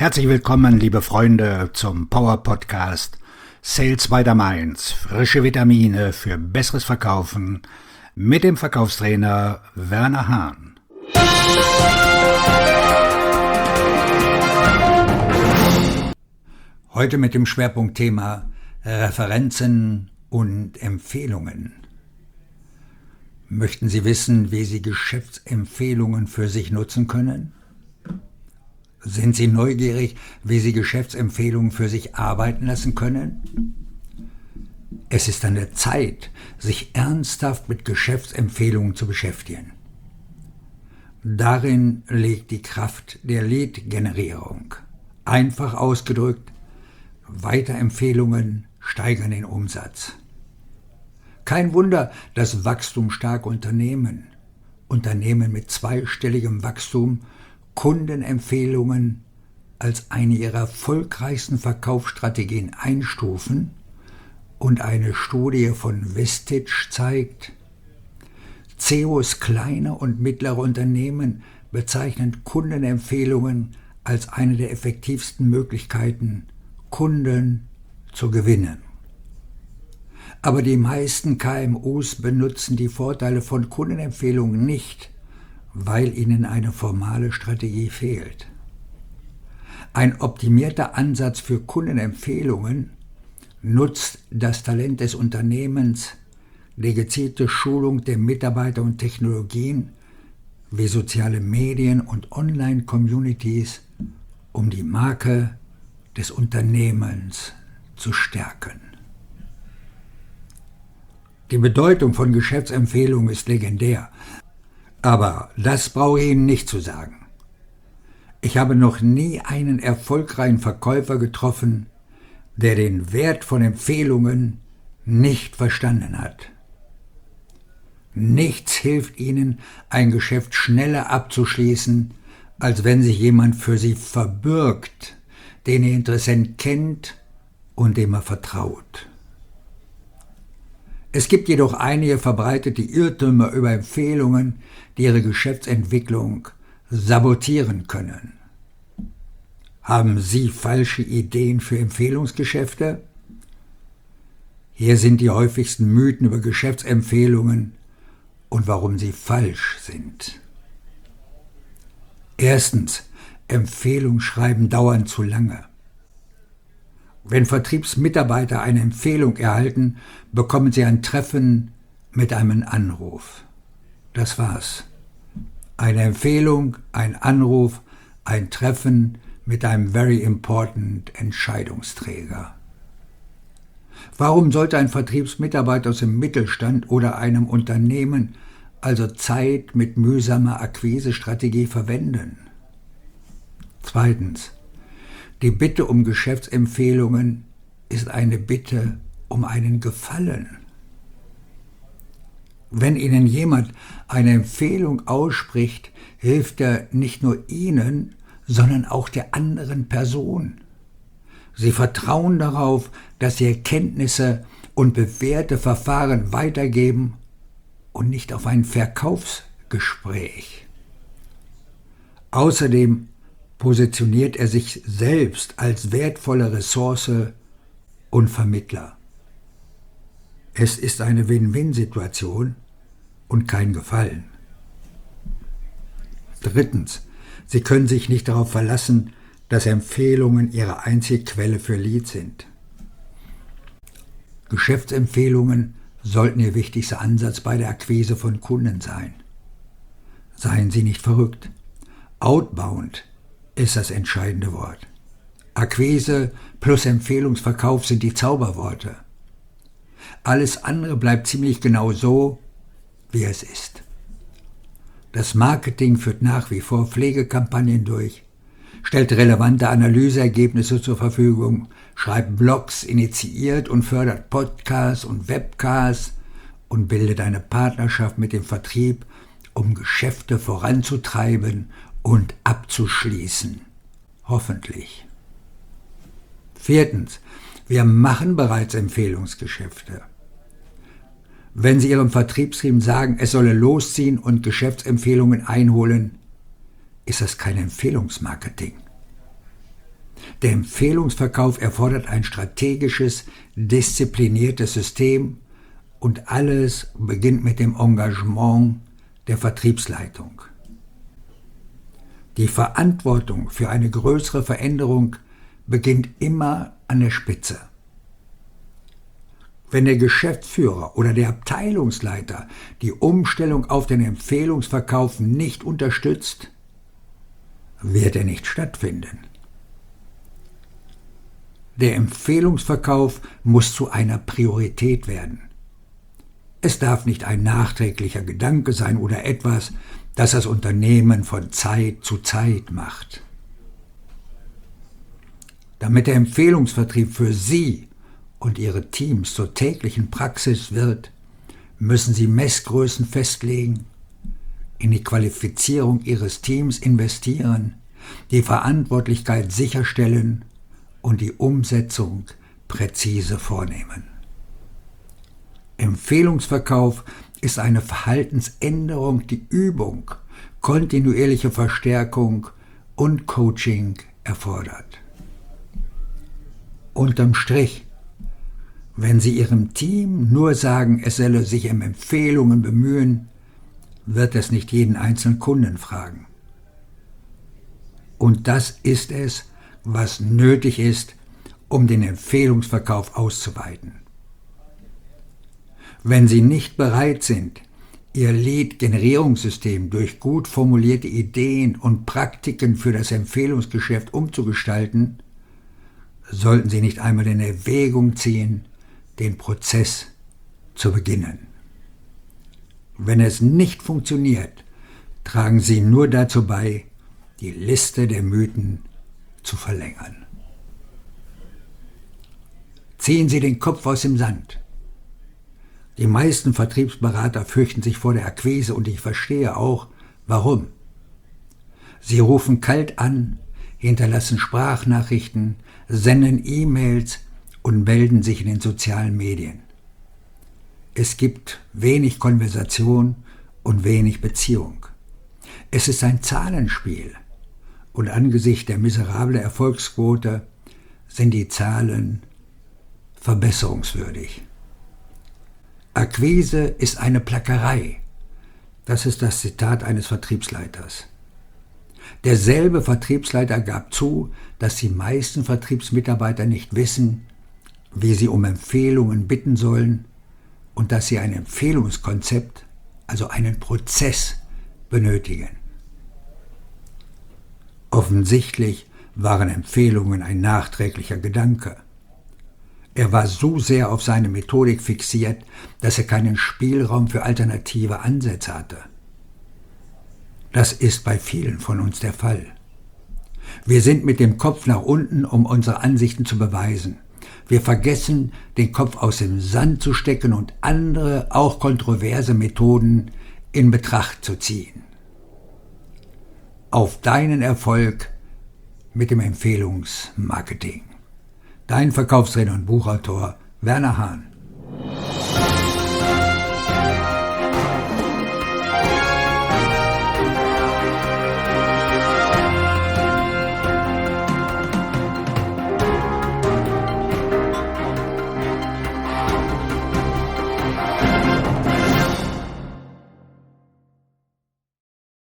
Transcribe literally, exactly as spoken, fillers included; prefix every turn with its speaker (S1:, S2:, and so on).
S1: Herzlich willkommen, liebe Freunde, zum Power Podcast Sales by the Mainz. Frische Vitamine für besseres Verkaufen mit dem Verkaufstrainer Werner Hahn. Heute mit dem Schwerpunktthema Referenzen und Empfehlungen. Möchten Sie wissen, wie Sie Geschäftsempfehlungen für sich nutzen können? Sind Sie neugierig, wie Sie Geschäftsempfehlungen für sich arbeiten lassen können? Es ist an der Zeit, sich ernsthaft mit Geschäftsempfehlungen zu beschäftigen. Darin liegt die Kraft der Lead-Generierung. Einfach ausgedrückt, Weiterempfehlungen steigern den Umsatz. Kein Wunder, dass wachstumsstarke Unternehmen, Unternehmen mit zweistelligem Wachstum, Kundenempfehlungen als eine ihrer erfolgreichsten Verkaufsstrategien einstufen und eine Studie von Vistage zeigt, C E Os kleiner und mittlerer Unternehmen bezeichnen Kundenempfehlungen als eine der effektivsten Möglichkeiten, Kunden zu gewinnen. Aber die meisten K M Us benutzen die Vorteile von Kundenempfehlungen nicht, weil ihnen eine formale Strategie fehlt. Ein optimierter Ansatz für Kundenempfehlungen nutzt das Talent des Unternehmens, die gezielte Schulung der Mitarbeiter und Technologien wie soziale Medien und Online-Communities, um die Marke des Unternehmens zu stärken. Die Bedeutung von Geschäftsempfehlungen ist legendär. Aber das brauche ich Ihnen nicht zu sagen. Ich habe noch nie einen erfolgreichen Verkäufer getroffen, der den Wert von Empfehlungen nicht verstanden hat. Nichts hilft Ihnen, ein Geschäft schneller abzuschließen, als wenn sich jemand für Sie verbirgt, den Ihr Interessent kennt und dem er vertraut. Es gibt jedoch einige verbreitete Irrtümer über Empfehlungen, die ihre Geschäftsentwicklung sabotieren können. Haben Sie falsche Ideen für Empfehlungsgeschäfte? Hier sind die häufigsten Mythen über Geschäftsempfehlungen und warum sie falsch sind. Erstens, Empfehlungsschreiben dauern zu lange. Wenn Vertriebsmitarbeiter eine Empfehlung erhalten, bekommen sie ein Treffen mit einem Anruf. Das war's. Eine Empfehlung, ein Anruf, ein Treffen mit einem very important Entscheidungsträger. Warum sollte ein Vertriebsmitarbeiter aus dem Mittelstand oder einem Unternehmen also Zeit mit mühsamer Akquisestrategie verwenden? Zweitens. Die Bitte um Geschäftsempfehlungen ist eine Bitte um einen Gefallen. Wenn Ihnen jemand eine Empfehlung ausspricht, hilft er nicht nur Ihnen, sondern auch der anderen Person. Sie vertrauen darauf, dass Sie Erkenntnisse und bewährte Verfahren weitergeben und nicht auf ein Verkaufsgespräch. Außerdem positioniert er sich selbst als wertvolle Ressource und Vermittler. Es ist eine Win-Win-Situation und kein Gefallen. Drittens, Sie können sich nicht darauf verlassen, dass Empfehlungen Ihre einzige Quelle für Leads sind. Geschäftsempfehlungen sollten Ihr wichtigster Ansatz bei der Akquise von Kunden sein. Seien Sie nicht verrückt. Outbound ist das entscheidende Wort. Akquise plus Empfehlungsverkauf sind die Zauberworte. Alles andere bleibt ziemlich genau so, wie es ist. Das Marketing führt nach wie vor Pflegekampagnen durch, stellt relevante Analyseergebnisse zur Verfügung, schreibt Blogs, initiiert und fördert Podcasts und Webcasts und bildet eine Partnerschaft mit dem Vertrieb, um Geschäfte voranzutreiben und abzuschließen. Hoffentlich. Viertens. Wir machen bereits Empfehlungsgeschäfte. Wenn Sie Ihrem Vertriebsteam sagen, es solle losziehen und Geschäftsempfehlungen einholen, ist das kein Empfehlungsmarketing. Der Empfehlungsverkauf erfordert ein strategisches, diszipliniertes System und alles beginnt mit dem Engagement der Vertriebsleitung. Die Verantwortung für eine größere Veränderung beginnt immer an der Spitze. Wenn der Geschäftsführer oder der Abteilungsleiter die Umstellung auf den Empfehlungsverkauf nicht unterstützt, wird er nicht stattfinden. Der Empfehlungsverkauf muss zu einer Priorität werden. Es darf nicht ein nachträglicher Gedanke sein oder etwas, das das Unternehmen von Zeit zu Zeit macht. Damit der Empfehlungsvertrieb für Sie und Ihre Teams zur täglichen Praxis wird, müssen Sie Messgrößen festlegen, in die Qualifizierung Ihres Teams investieren, die Verantwortlichkeit sicherstellen und die Umsetzung präzise vornehmen. Empfehlungsverkauf ist eine Verhaltensänderung, die Übung, kontinuierliche Verstärkung und Coaching erfordert. Unterm Strich, wenn Sie Ihrem Team nur sagen, es solle sich um Empfehlungen bemühen, wird es nicht jeden einzelnen Kunden fragen. Und das ist es, was nötig ist, um den Empfehlungsverkauf auszuweiten. Wenn Sie nicht bereit sind, Ihr Lead-Generierungssystem durch gut formulierte Ideen und Praktiken für das Empfehlungsgeschäft umzugestalten, sollten Sie nicht einmal in Erwägung ziehen, den Prozess zu beginnen. Wenn es nicht funktioniert, tragen Sie nur dazu bei, die Liste der Mythen zu verlängern. Ziehen Sie den Kopf aus dem Sand. Die meisten Vertriebsberater fürchten sich vor der Akquise und ich verstehe auch, warum. Sie rufen kalt an, hinterlassen Sprachnachrichten, senden E-Mails und melden sich in den sozialen Medien. Es gibt wenig Konversation und wenig Beziehung. Es ist ein Zahlenspiel und angesichts der miserablen Erfolgsquote sind die Zahlen verbesserungswürdig. Akquise ist eine Plackerei. Das ist das Zitat eines Vertriebsleiters. Derselbe Vertriebsleiter gab zu, dass die meisten Vertriebsmitarbeiter nicht wissen, wie sie um Empfehlungen bitten sollen und dass sie ein Empfehlungskonzept, also einen Prozess, benötigen. Offensichtlich waren Empfehlungen ein nachträglicher Gedanke. Er war so sehr auf seine Methodik fixiert, dass er keinen Spielraum für alternative Ansätze hatte. Das ist bei vielen von uns der Fall. Wir sind mit dem Kopf nach unten, um unsere Ansichten zu beweisen. Wir vergessen, den Kopf aus dem Sand zu stecken und andere, auch kontroverse Methoden in Betracht zu ziehen. Auf deinen Erfolg mit dem Empfehlungsmarketing. Dein Verkaufsredner und Buchautor Werner Hahn.